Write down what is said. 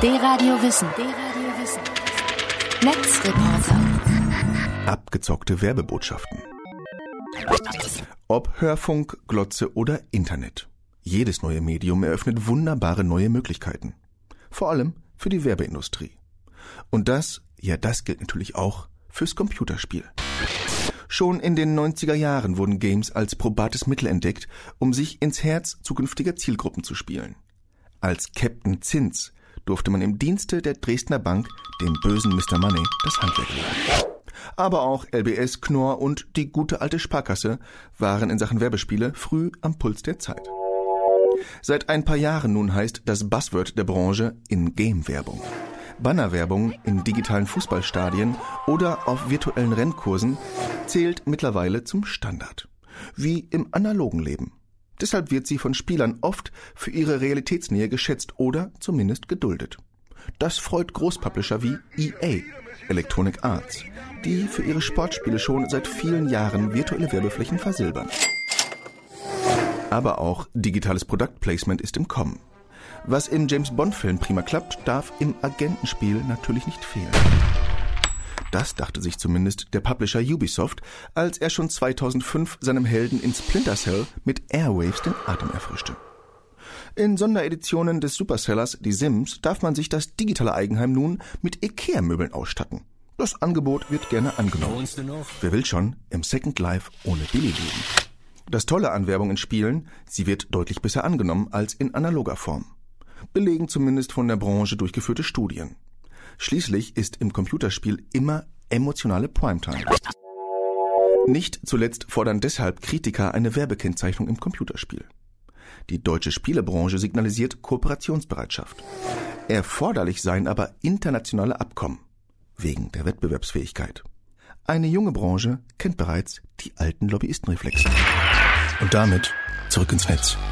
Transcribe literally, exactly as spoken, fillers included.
D-Radio Wissen. D-Radio Wissen. Netzreporter. Abgezockte Werbebotschaften. Ob Hörfunk, Glotze oder Internet. Jedes neue Medium eröffnet wunderbare neue Möglichkeiten. Vor allem für die Werbeindustrie. Und das, ja das gilt natürlich auch fürs Computerspiel. Schon in den neunziger Jahren wurden Games als probates Mittel entdeckt, um sich ins Herz zukünftiger Zielgruppen zu spielen. Als Captain Zins durfte man im Dienste der Dresdner Bank dem bösen Mister Money das Handwerk legen. Aber auch L B S, Knorr und die gute alte Sparkasse waren in Sachen Werbespiele früh am Puls der Zeit. Seit ein paar Jahren nun heißt das Buzzword der Branche In-Game-Werbung. Bannerwerbung in digitalen Fußballstadien oder auf virtuellen Rennkursen zählt mittlerweile zum Standard. Wie im analogen Leben. Deshalb wird sie von Spielern oft für ihre Realitätsnähe geschätzt oder zumindest geduldet. Das freut Großpublisher wie E A, Electronic Arts, die für ihre Sportspiele schon seit vielen Jahren virtuelle Werbeflächen versilbern. Aber auch digitales Product Placement ist im Kommen. Was im James-Bond-Film prima klappt, darf im Agentenspiel natürlich nicht fehlen. Das dachte sich zumindest der Publisher Ubisoft, als er schon zweitausendfünf seinem Helden in Splinter Cell mit Airwaves den Atem erfrischte. In Sondereditionen des Supercellers Die Sims darf man sich das digitale Eigenheim nun mit Ikea-Möbeln ausstatten. Das Angebot wird gerne angenommen. Wer will schon im Second Life ohne Billy leben? Das Tolle an Werbung in Spielen, sie wird deutlich besser angenommen als in analoger Form. Belegen zumindest von der Branche durchgeführte Studien. Schließlich ist im Computerspiel immer emotionale Primetime. Nicht zuletzt fordern deshalb Kritiker eine Werbekennzeichnung im Computerspiel. Die deutsche Spielebranche signalisiert Kooperationsbereitschaft. Erforderlich seien aber internationale Abkommen, wegen der Wettbewerbsfähigkeit. Eine junge Branche kennt bereits die alten Lobbyistenreflexe. Und damit zurück ins Netz.